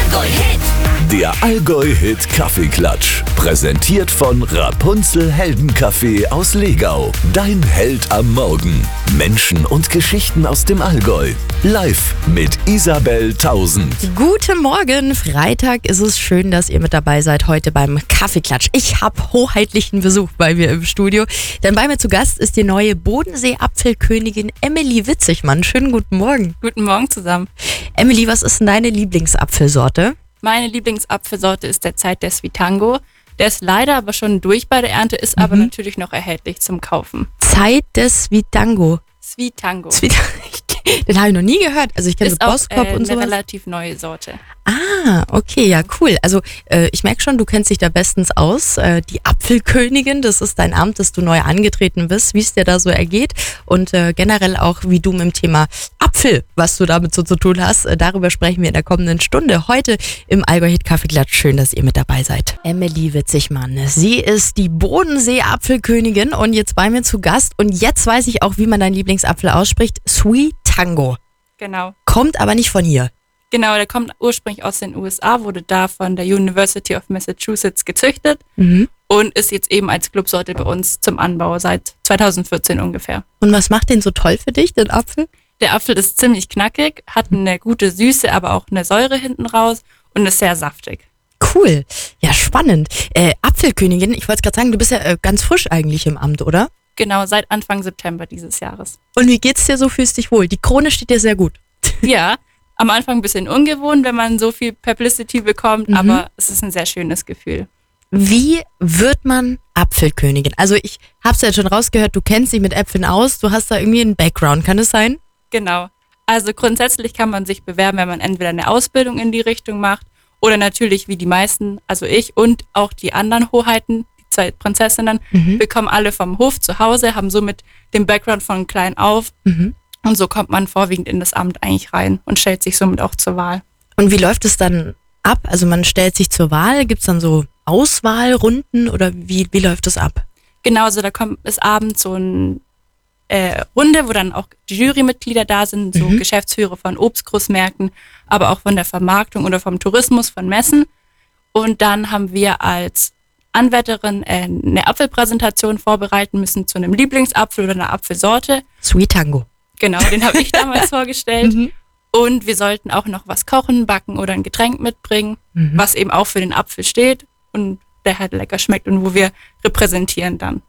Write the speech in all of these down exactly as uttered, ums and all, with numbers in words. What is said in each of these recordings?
Allgäu-Hit. Der Allgäu-Hit Kaffeeklatsch. Präsentiert von Rapunzel Heldenkaffee aus Legau. Dein Held am Morgen. Menschen und Geschichten aus dem Allgäu. Live mit Isabel Tausend. Guten Morgen, Freitag ist es. Schön, dass ihr mit dabei seid heute beim Kaffeeklatsch. Ich habe hoheitlichen Besuch bei mir im Studio, denn bei mir zu Gast ist die neue Bodensee-Apfelkönigin Emily Witzigmann. Schönen guten Morgen. Guten Morgen zusammen. Emily, was ist denn deine Lieblingsapfelsorte? Meine Lieblingsapfelsorte ist derzeit der Sweet Tango. Der ist leider aber schon durch bei der Ernte, ist Mhm. aber natürlich noch erhältlich zum Kaufen. Zeit des Sweet Tango. Sweet Tango. Sweet Den habe ich noch nie gehört. Also ich kenne so ist auch Boskop äh, und eine sowas. relativ neue Sorte. Ah, okay, ja, cool. Also äh, ich merke schon, du kennst dich da bestens aus. Äh, die Apfelkönigin, das ist dein Amt, das du neu angetreten bist, wie es dir da so ergeht und äh, generell auch, wie du mit dem Thema Apfel, was du damit so zu tun hast, äh, darüber sprechen wir in der kommenden Stunde. Heute im Allgäu-Hit Kaffeeklatsch. Schön, dass ihr mit dabei seid. Emily Witzigmann, sie ist die Bodensee-Apfelkönigin und jetzt bei mir zu Gast. Und jetzt weiß ich auch, wie man deinen Lieblingsapfel ausspricht. Sweet Tango. Genau. Kommt aber nicht von hier. Genau, der kommt ursprünglich aus den U S A, wurde da von der University of Massachusetts gezüchtet Mhm. und ist jetzt eben als Clubsorte bei uns zum Anbau seit zweitausendvierzehn ungefähr. Und was macht den so toll für dich, den Apfel? Der Apfel ist ziemlich knackig, hat eine gute Süße, aber auch eine Säure hinten raus und ist sehr saftig. Cool. Ja, spannend. Äh, Apfelkönigin, ich wollte gerade sagen, du bist ja äh, ganz frisch eigentlich im Amt, oder? Genau, seit Anfang September dieses Jahres. Und wie geht's dir so? Fühlst dich wohl? Die Krone steht dir sehr gut. Ja, am Anfang ein bisschen ungewohnt, wenn man so viel Publicity bekommt, Mhm. aber es ist ein sehr schönes Gefühl. Wie wird man Apfelkönigin? Also ich hab's ja schon rausgehört, du kennst dich mit Äpfeln aus, du hast da irgendwie einen Background, kann es sein? Genau. Also grundsätzlich kann man sich bewerben, wenn man entweder eine Ausbildung in die Richtung macht oder natürlich wie die meisten, also ich und auch die anderen Hoheiten, die zwei Prinzessinnen, Mhm. bekommen alle vom Hof zu Hause, haben somit den Background von klein auf Mhm. und so kommt man vorwiegend in das Amt eigentlich rein und stellt sich somit auch zur Wahl. Und wie läuft es dann ab? Also man stellt sich zur Wahl, gibt's dann so Auswahlrunden oder wie, wie läuft das ab? Genauso, da kommt es abends so eine äh, Runde, wo dann auch die Jurymitglieder da sind, so Mhm. Geschäftsführer von Obstgroßmärkten, aber auch von der Vermarktung oder vom Tourismus, von Messen. Und dann haben wir als Anwärterin äh, eine Apfelpräsentation vorbereiten müssen zu einem Lieblingsapfel oder einer Apfelsorte. Sweet Tango. Genau, den habe ich damals vorgestellt. Mhm. Und wir sollten auch noch was kochen, backen oder ein Getränk mitbringen, Mhm. was eben auch für den Apfel steht und der halt lecker schmeckt und wo wir repräsentieren dann.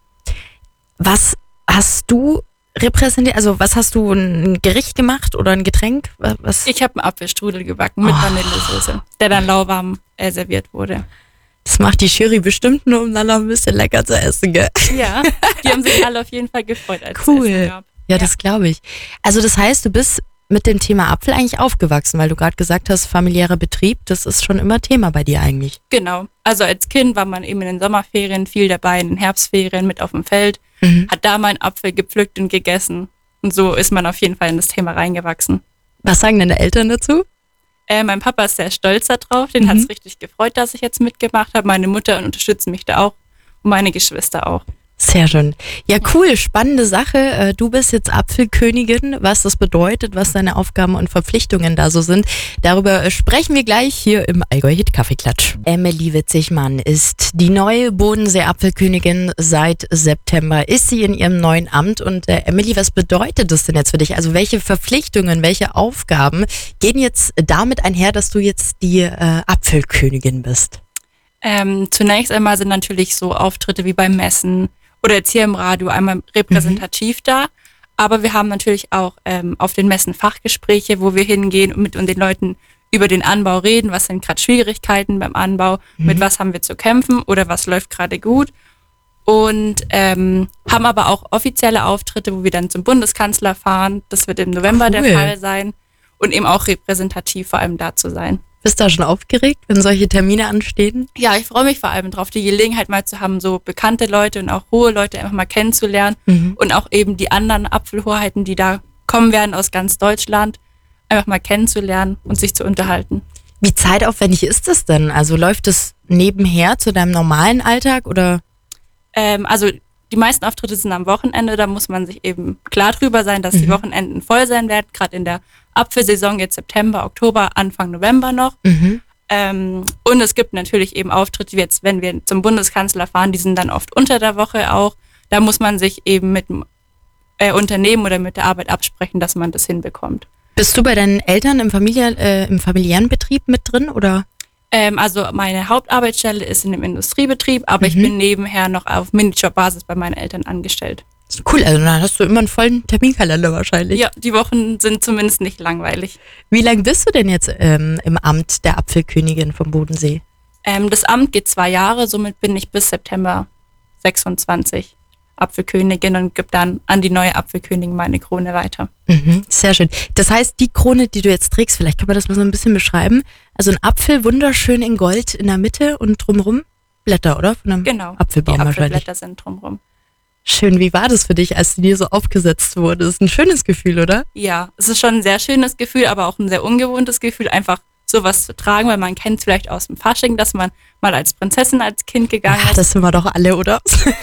Was hast du repräsentiert? Also was hast du, ein Gericht gemacht oder ein Getränk? Was? Ich habe einen Apfelstrudel gebacken mit Oh. Vanillesoße, der dann lauwarm äh, serviert wurde. Das macht die Jury bestimmt nur, um dann noch ein bisschen lecker zu essen, gell? Ja, die haben sich alle auf jeden Fall gefreut, als Cool. es Essen gab. Ja, das glaube ich. Also das heißt, du bist mit dem Thema Apfel eigentlich aufgewachsen, weil du gerade gesagt hast, familiärer Betrieb, das ist schon immer Thema bei dir eigentlich. Genau. Also als Kind war man eben in den Sommerferien viel dabei, in den Herbstferien mit auf dem Feld, Mhm. hat da mal einen Apfel gepflückt und gegessen. Und so ist man auf jeden Fall in das Thema reingewachsen. Was sagen deine Eltern dazu? Äh, mein Papa ist sehr stolz darauf, den Mhm. hat es richtig gefreut, dass ich jetzt mitgemacht habe. Meine Mutter unterstützt mich da auch und meine Geschwister auch. Sehr schön. Ja, cool, spannende Sache. Äh, Du bist jetzt Apfelkönigin, was das bedeutet, was deine Aufgaben und Verpflichtungen da so sind. Darüber äh, sprechen wir gleich hier im Allgäu-Hit Kaffeeklatsch. Emily Witzigmann ist die neue Bodensee-Apfelkönigin. Seit September ist sie in ihrem neuen Amt. Und äh, Emily, was bedeutet das denn jetzt für dich? Also welche Verpflichtungen, welche Aufgaben gehen jetzt damit einher, dass du jetzt die äh, Apfelkönigin bist? Ähm, zunächst einmal sind natürlich so Auftritte wie beim Messen oder jetzt hier im Radio einmal repräsentativ da. Aber wir haben natürlich auch ähm, auf den Messen Fachgespräche, wo wir hingehen und mit den Leuten über den Anbau reden. Was sind gerade Schwierigkeiten beim Anbau? Mhm. Mit was haben wir zu kämpfen oder was läuft gerade gut? Und ähm, haben aber auch offizielle Auftritte, wo wir dann zum Bundeskanzler fahren. Das wird im November Cool. der Fall sein. Und eben auch repräsentativ vor allem da zu sein. Bist du da schon aufgeregt, wenn solche Termine anstehen? Ja, ich freue mich vor allem drauf, die Gelegenheit mal zu haben, so bekannte Leute und auch hohe Leute einfach mal kennenzulernen Mhm. und auch eben die anderen Apfelhoheiten, die da kommen werden aus ganz Deutschland, einfach mal kennenzulernen und sich zu unterhalten. Wie zeitaufwendig ist das denn? Also läuft es nebenher zu deinem normalen Alltag oder? Ähm, also die meisten Auftritte sind am Wochenende, da muss man sich eben klar drüber sein, dass Mhm. die Wochenenden voll sein werden, gerade in der Apfelsaison jetzt September, Oktober, Anfang November noch. Mhm. Ähm, und es gibt natürlich eben Auftritte, wie jetzt, wenn wir zum Bundeskanzler fahren, die sind dann oft unter der Woche auch. Da muss man sich eben mit dem äh, Unternehmen oder mit der Arbeit absprechen, dass man das hinbekommt. Bist du bei deinen Eltern im, Familie, äh, im familiären Betrieb mit drin, oder? Ähm, also meine Hauptarbeitsstelle ist in einem Industriebetrieb, aber Mhm. ich bin nebenher noch auf Minijob-Basis bei meinen Eltern angestellt. Cool, also dann hast du immer einen vollen Terminkalender wahrscheinlich. Ja, die Wochen sind zumindest nicht langweilig. Wie lange bist du denn jetzt ähm, im Amt der Apfelkönigin vom Bodensee? Ähm, das Amt geht zwei Jahre, somit bin ich bis September sechsundzwanzig Apfelkönigin und gebe dann an die neue Apfelkönigin meine Krone weiter. Mhm, sehr schön. Das heißt, die Krone, die du jetzt trägst, vielleicht kann man das mal so ein bisschen beschreiben. Also ein Apfel, wunderschön in Gold in der Mitte und drumherum Blätter, oder? Von einem Genau, Apfelbaum die wahrscheinlich. Apfelblätter sind drumherum. Schön, wie war das für dich, als die dir so aufgesetzt wurde? Das ist ein schönes Gefühl, oder? Ja, es ist schon ein sehr schönes Gefühl, aber auch ein sehr ungewohntes Gefühl, einfach sowas zu tragen, weil man kennt es vielleicht aus dem Fasching, dass man mal als Prinzessin als Kind gegangen Ja, ist, das sind wir doch alle, oder?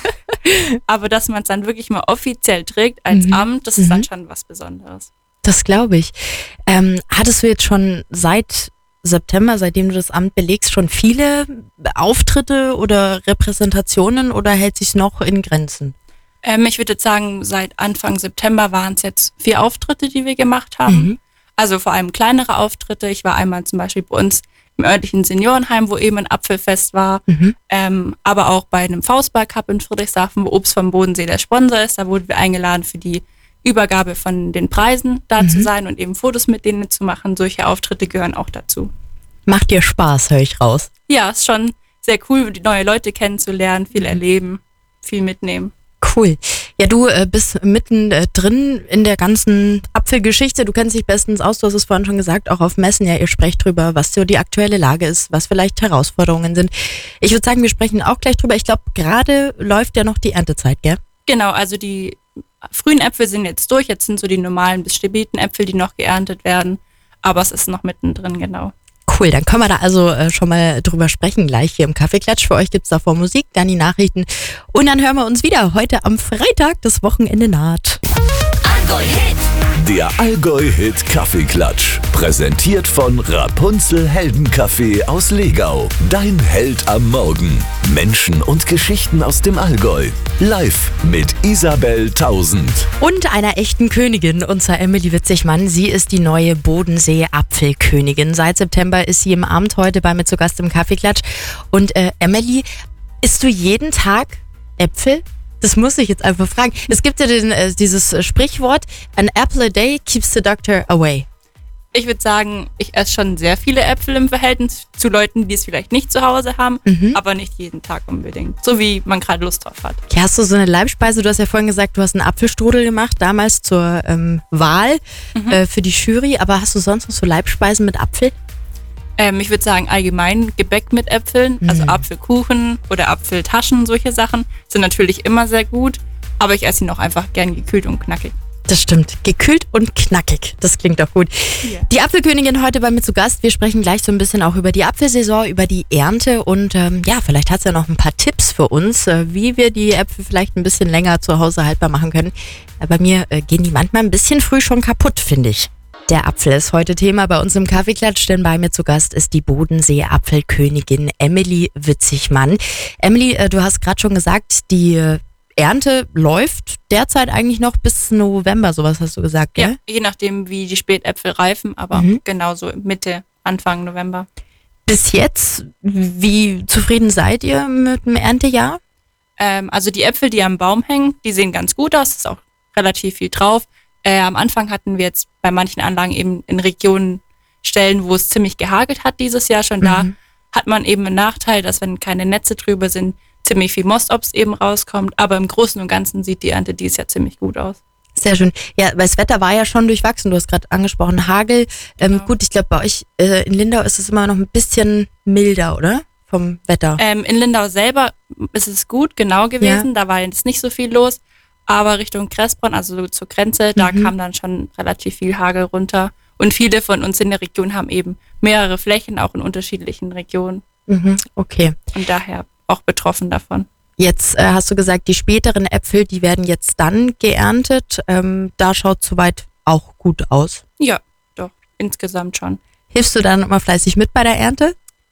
aber dass man es dann wirklich mal offiziell trägt als Mhm. Amt, das ist Mhm. dann schon was Besonderes. Das glaube ich. Ähm, hattest du jetzt schon seit September, seitdem du das Amt belegst, schon viele Auftritte oder Repräsentationen oder hält sich noch in Grenzen? Ähm, ich würde jetzt sagen, seit Anfang September waren es jetzt vier Auftritte, die wir gemacht haben. Mhm. Also vor allem kleinere Auftritte. Ich war einmal zum Beispiel bei uns im örtlichen Seniorenheim, wo eben ein Apfelfest war. Mhm. Ähm, aber auch bei einem Faustball-Cup in Friedrichshafen, wo Obst vom Bodensee der Sponsor ist. Da wurden wir eingeladen, für die Übergabe von den Preisen da Mhm. zu sein und eben Fotos mit denen zu machen. Solche Auftritte gehören auch dazu. Macht dir Spaß, höre ich raus. Ja, ist schon sehr cool, die neue Leute kennenzulernen, viel erleben, viel mitnehmen. Cool. Ja, du äh, bist mitten äh, drin in der ganzen Apfelgeschichte. Du kennst dich bestens aus. Du hast es vorhin schon gesagt, auch auf Messen. Ja, ihr sprecht drüber, was so die aktuelle Lage ist, was vielleicht Herausforderungen sind. Ich würde sagen, wir sprechen auch gleich drüber. Ich glaube, gerade läuft ja noch die Erntezeit, gell? Genau, also die frühen Äpfel sind jetzt durch. Jetzt sind so die normalen bis späten Äpfel, die noch geerntet werden. Aber es ist noch mittendrin, genau. Cool, dann können wir da also äh, schon mal drüber sprechen, gleich hier im Kaffeeklatsch. Für euch gibt's davor Musik, dann die Nachrichten und dann hören wir uns wieder heute am Freitag, das Wochenende naht. Allgäu Hit. Der Allgäu Hit Kaffeeklatsch. Präsentiert von Rapunzel Heldenkaffee aus Legau. Dein Held am Morgen. Menschen und Geschichten aus dem Allgäu. Live mit Isabel Tausend. Und einer echten Königin, und zwar Emily Witzigmann. Sie ist die neue Bodensee-Apfelkönigin. Seit September ist sie im Amt, heute bei mir zu Gast im Kaffeeklatsch. Und äh, Emily, isst du jeden Tag Äpfel? Das muss ich jetzt einfach fragen. Es gibt ja den, äh, dieses äh, Sprichwort, an apple a day keeps the doctor away. Ich würde sagen, ich esse schon sehr viele Äpfel im Verhältnis zu Leuten, die es vielleicht nicht zu Hause haben, Mhm. aber nicht jeden Tag unbedingt. So wie man gerade Lust drauf hat. Okay, hast du so eine Leibspeise? Du hast ja vorhin gesagt, du hast einen Apfelstrudel gemacht, damals zur ähm, Wahl äh, für die Jury. Aber hast du sonst noch so Leibspeisen mit Apfel? Ähm, ich würde sagen, allgemein Gebäck mit Äpfeln, also Mhm. Apfelkuchen oder Apfeltaschen, solche Sachen sind natürlich immer sehr gut, aber ich esse ihn auch einfach gern gekühlt und knackig. Das stimmt. Gekühlt und knackig. Das klingt doch gut. Ja. Die Apfelkönigin heute bei mir zu Gast. Wir sprechen gleich so ein bisschen auch über die Apfelsaison, über die Ernte und ähm, ja, vielleicht hat sie ja noch ein paar Tipps für uns, äh, wie wir die Äpfel vielleicht ein bisschen länger zu Hause haltbar machen können. Äh, bei mir äh, gehen die manchmal ein bisschen früh schon kaputt, finde ich. Der Apfel ist heute Thema bei uns im Kaffeeklatsch, denn bei mir zu Gast ist die Bodensee-Apfelkönigin Emily Witzigmann. Emily, äh, du hast gerade schon gesagt, die äh, Ernte läuft derzeit eigentlich noch bis November, sowas hast du gesagt, gell? Ja, je nachdem, wie die Spätäpfel reifen, aber Mhm. genauso Mitte, Anfang November. Bis jetzt, wie zufrieden seid ihr mit dem Erntejahr? Ähm, also die Äpfel, die am Baum hängen, die sehen ganz gut aus, ist auch relativ viel drauf. Äh, am Anfang hatten wir jetzt bei manchen Anlagen eben in Regionen Stellen, wo es ziemlich gehagelt hat dieses Jahr schon. Da Mhm. hat man eben einen Nachteil, dass wenn keine Netze drüber sind, ziemlich viel Mostops eben rauskommt. Aber im Großen und Ganzen sieht die Ernte dieses Jahr ziemlich gut aus. Sehr schön. Ja, weil das Wetter war ja schon durchwachsen. Du hast gerade angesprochen, Hagel. Ähm, Genau. Gut, ich glaube, bei euch äh, in Lindau ist es immer noch ein bisschen milder, oder? Vom Wetter. Ähm, in Lindau selber ist es gut, genau gewesen. Da war jetzt nicht so viel los. Aber Richtung Kressbronn, also so zur Grenze, da Mhm. kam dann schon relativ viel Hagel runter. Und viele von uns in der Region haben eben mehrere Flächen, auch in unterschiedlichen Regionen. Mhm, okay. Und daher auch betroffen davon. Jetzt äh, hast du gesagt, die späteren Äpfel, die werden jetzt dann geerntet. Ähm, da schaut soweit auch gut aus. Ja, doch, insgesamt schon. Hilfst du dann immer fleißig mit bei der Ernte?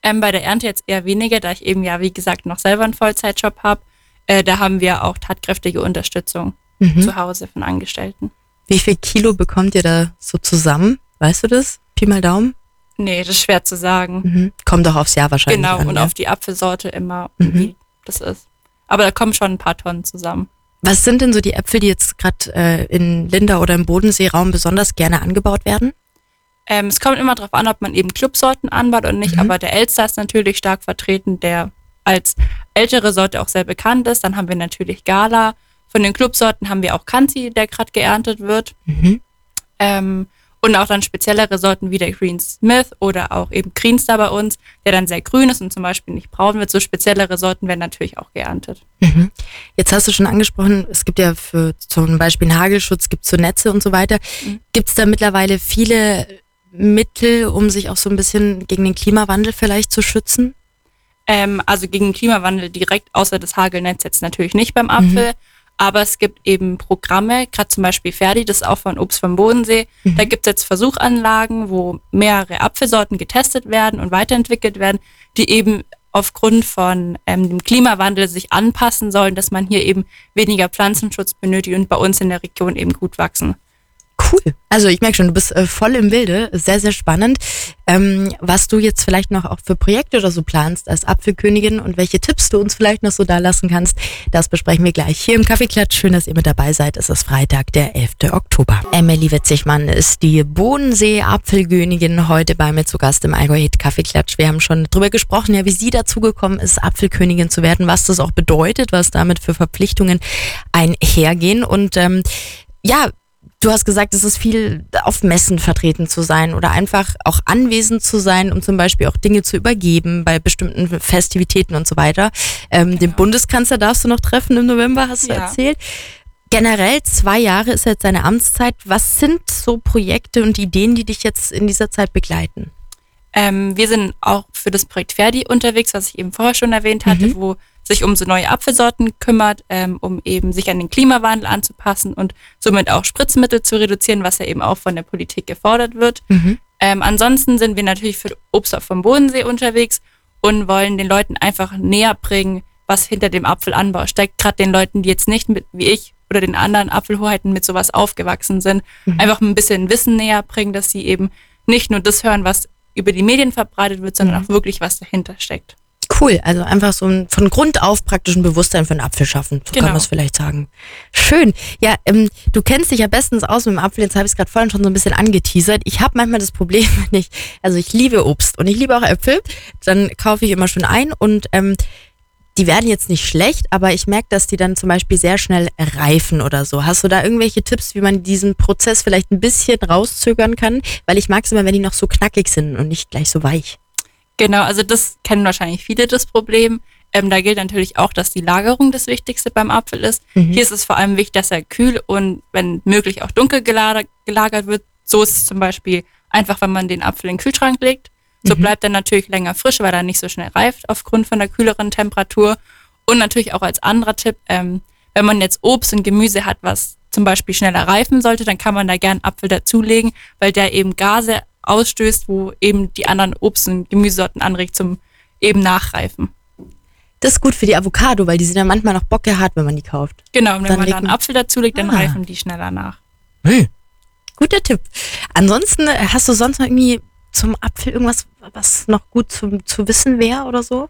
Ähm, bei der Ernte jetzt eher weniger, da ich eben ja, wie gesagt, noch selber einen Vollzeitjob habe. Äh, da haben wir auch tatkräftige Unterstützung mhm. zu Hause von Angestellten. Wie viel Kilo bekommt ihr da so zusammen? Weißt du das? Pi mal Daumen? Nee, das ist schwer zu sagen. Mhm. Kommt doch aufs Jahr wahrscheinlich Genau, an, und ja? auf die Apfelsorte immer, Mhm. wie das ist. Aber da kommen schon ein paar Tonnen zusammen. Was sind denn so die Äpfel, die jetzt gerade äh, in Linda oder im Bodenseeraum besonders gerne angebaut werden? Ähm, es kommt immer darauf an, ob man eben Clubsorten anbaut oder nicht, Mhm. aber der Elster ist natürlich stark vertreten, der als ältere Sorte auch sehr bekannt ist. Dann haben wir natürlich Gala. Von den Clubsorten haben wir auch Kanzi, der gerade geerntet wird. Mhm. Ähm, und auch dann speziellere Sorten wie der Green Smith oder auch eben Greenstar bei uns, der dann sehr grün ist und zum Beispiel nicht braun wird. So speziellere Sorten werden natürlich auch geerntet. Mhm. Jetzt hast du schon angesprochen, es gibt ja für zum Beispiel einen Hagelschutz, gibt es so Netze und so weiter. Mhm. Gibt es da mittlerweile viele Mittel, um sich auch so ein bisschen gegen den Klimawandel vielleicht zu schützen? Ähm, also gegen den Klimawandel direkt, außer das Hagelnetz jetzt natürlich nicht beim Apfel. Mhm. Aber es gibt eben Programme, gerade zum Beispiel Ferdi, das ist auch von Obst vom Bodensee. Mhm. Da gibt es jetzt Versuchanlagen, wo mehrere Apfelsorten getestet werden und weiterentwickelt werden, die eben aufgrund von ähm, dem Klimawandel sich anpassen sollen, dass man hier eben weniger Pflanzenschutz benötigt und bei uns in der Region eben gut wachsen. Cool. Also ich merke schon, du bist äh, voll im Bilde. Sehr, sehr spannend. Ähm, was du jetzt vielleicht noch auch für Projekte oder so planst als Apfelkönigin und welche Tipps du uns vielleicht noch so da lassen kannst, das besprechen wir gleich hier im Kaffeeklatsch. Schön, dass ihr mit dabei seid. Es ist Freitag, der elfter Oktober. Emily Witzigmann ist die Bodensee-Apfelkönigin, heute bei mir zu Gast im Allgäu Hit Kaffeeklatsch. Wir haben schon drüber gesprochen, ja, wie sie dazu gekommen ist, Apfelkönigin zu werden, was das auch bedeutet, was damit für Verpflichtungen einhergehen. Und ähm, ja, du hast gesagt, es ist viel auf Messen vertreten zu sein oder einfach auch anwesend zu sein, um zum Beispiel auch Dinge zu übergeben bei bestimmten Festivitäten und so weiter. Ähm, genau. Den Bundeskanzler darfst du noch treffen im November, hast du ja erzählt. Generell zwei Jahre ist jetzt deine Amtszeit. Was sind so Projekte und Ideen, die dich jetzt in dieser Zeit begleiten? Ähm, wir sind auch für das Projekt Ferdi unterwegs, was ich eben vorher schon erwähnt hatte, mhm. wo sich um so neue Apfelsorten kümmert, ähm, um eben sich an den Klimawandel anzupassen und somit auch Spritzmittel zu reduzieren, was ja eben auch von der Politik gefordert wird. Mhm. Ähm, ansonsten sind wir natürlich für Obst vom Bodensee unterwegs und wollen den Leuten einfach näher bringen, was hinter dem Apfelanbau steckt. Gerade den Leuten, die jetzt nicht mit, wie ich oder den anderen Apfelhoheiten mit sowas aufgewachsen sind, mhm. einfach ein bisschen Wissen näher bringen, dass sie eben nicht nur das hören, was über die Medien verbreitet wird, sondern mhm. auch wirklich, was dahinter steckt. Cool, also einfach so ein von Grund auf praktisch ein Bewusstsein für den Apfel schaffen, so genau. Kann man es vielleicht sagen. Schön. Ja, ähm, du kennst dich ja bestens aus mit dem Apfel, jetzt habe ich es gerade vorhin schon so ein bisschen angeteasert. Ich habe manchmal das Problem, wenn ich, also ich liebe Obst und ich liebe auch Äpfel, dann kaufe ich immer schon ein und ähm, die werden jetzt nicht schlecht, aber ich merke, dass die dann zum Beispiel sehr schnell reifen oder so. Hast du da irgendwelche Tipps, wie man diesen Prozess vielleicht ein bisschen rauszögern kann? Weil ich mag es immer, wenn die noch so knackig sind und nicht gleich so weich. Genau, also das kennen wahrscheinlich viele, das Problem. Ähm, da gilt natürlich auch, dass die Lagerung das Wichtigste beim Apfel ist. Mhm. Hier ist es vor allem wichtig, dass er kühl und wenn möglich auch dunkel gelagert, gelagert wird. So ist es zum Beispiel einfach, wenn man den Apfel in den Kühlschrank legt. So mhm. bleibt er natürlich länger frisch, weil er nicht so schnell reift aufgrund von der kühleren Temperatur. Und natürlich auch als anderer Tipp, ähm, wenn man jetzt Obst und Gemüse hat, was zum Beispiel schneller reifen sollte, dann kann man da gern Apfel dazulegen, weil der eben Gase ausstößt, wo eben die anderen Obst- und Gemüsesorten anregt zum eben Nachreifen. Das ist gut für die Avocado, weil die sind ja manchmal noch bockehart, wenn man die kauft. Genau, und wenn dann man da einen Apfel dazulegt, dann ah. reifen die schneller nach. Hm. Guter Tipp. Ansonsten, hast du sonst noch irgendwie zum Apfel irgendwas, was noch gut zu, zu wissen wäre oder so?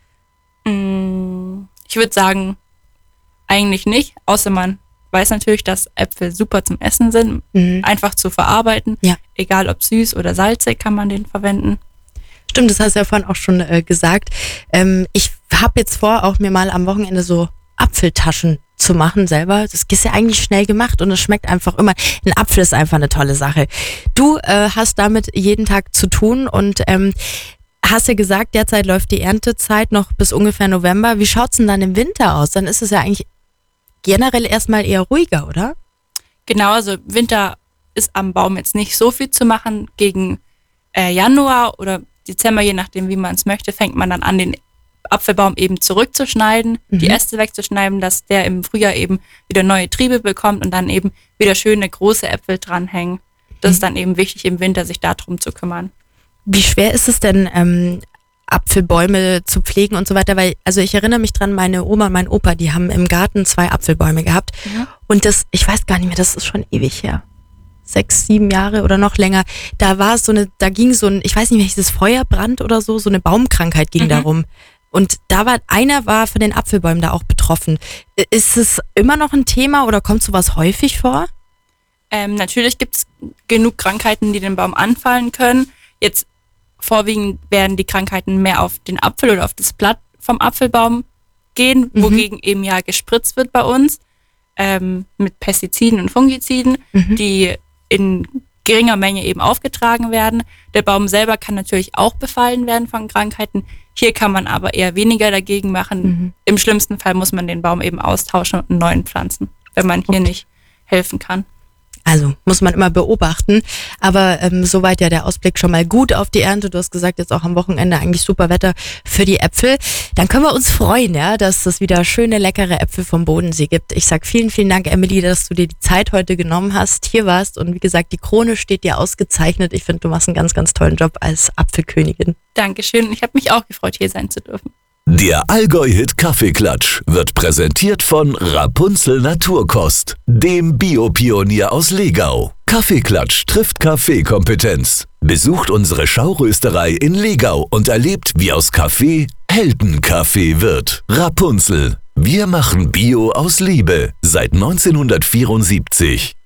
Ich würde sagen, eigentlich nicht, außer man weiß natürlich, dass Äpfel super zum Essen sind, mhm. einfach zu verarbeiten. Ja. Egal ob süß oder salzig, kann man den verwenden. Stimmt, das hast du ja vorhin auch schon äh, gesagt. Ähm, ich habe jetzt vor, auch mir mal am Wochenende so Apfeltaschen zu machen selber. Das ist ja eigentlich schnell gemacht und es schmeckt einfach immer. Ein Apfel ist einfach eine tolle Sache. Du äh, hast damit jeden Tag zu tun und ähm, hast ja gesagt, derzeit läuft die Erntezeit noch bis ungefähr November. Wie schaut's denn dann im Winter aus? Dann ist es ja eigentlich generell erstmal eher ruhiger, oder? Genau, also Winter ist am Baum jetzt nicht so viel zu machen. Gegen äh, Januar oder Dezember, je nachdem wie man es möchte, fängt man dann an, den Apfelbaum eben zurückzuschneiden, mhm. die Äste wegzuschneiden, dass der im Frühjahr eben wieder neue Triebe bekommt und dann eben wieder schöne große Äpfel dranhängen. Das mhm. ist dann eben wichtig, im Winter sich darum zu kümmern. Wie schwer ist es denn, ähm, Apfelbäume zu pflegen und so weiter, weil, also ich erinnere mich dran, meine Oma und mein Opa, die haben im Garten zwei Apfelbäume gehabt Mhm. und das, ich weiß gar nicht mehr, das ist schon ewig her. Sechs, sieben Jahre oder noch länger. Da war es so eine, da ging so ein, ich weiß nicht mehr, dieses Feuerbrand oder so, so eine Baumkrankheit ging Mhm. darum. Und da war, einer war von den Apfelbäumen da auch betroffen. Ist es immer noch ein Thema oder kommt sowas häufig vor? Ähm, natürlich gibt es genug Krankheiten, die den Baum anfallen können. Jetzt vorwiegend werden die Krankheiten mehr auf den Apfel oder auf das Blatt vom Apfelbaum gehen, Mhm. wogegen eben ja gespritzt wird bei uns ähm, mit Pestiziden und Fungiziden, Mhm. die in geringer Menge eben aufgetragen werden. Der Baum selber kann natürlich auch befallen werden von Krankheiten. Hier kann man aber eher weniger dagegen machen. Mhm. Im schlimmsten Fall muss man den Baum eben austauschen und einen neuen pflanzen, wenn man hier Okay. nicht helfen kann. Also muss man immer beobachten. Aber ähm, soweit ja der Ausblick schon mal gut auf die Ernte. Du hast gesagt, jetzt auch am Wochenende eigentlich super Wetter für die Äpfel. Dann können wir uns freuen, ja, dass es wieder schöne, leckere Äpfel vom Bodensee gibt. Ich sag vielen, vielen Dank, Emily, dass du dir die Zeit heute genommen hast, hier warst. Und wie gesagt, die Krone steht dir ausgezeichnet. Ich finde, du machst einen ganz, ganz tollen Job als Apfelkönigin. Dankeschön. Ich habe mich auch gefreut, hier sein zu dürfen. Der Allgäu-Hit Kaffeeklatsch wird präsentiert von Rapunzel Naturkost, dem Biopionier aus Legau. Kaffeeklatsch trifft Kaffeekompetenz. Besucht unsere Schaurösterei in Legau und erlebt, wie aus Kaffee Heldenkaffee wird. Rapunzel. Wir machen Bio aus Liebe seit neunzehnhundertvierundsiebzig.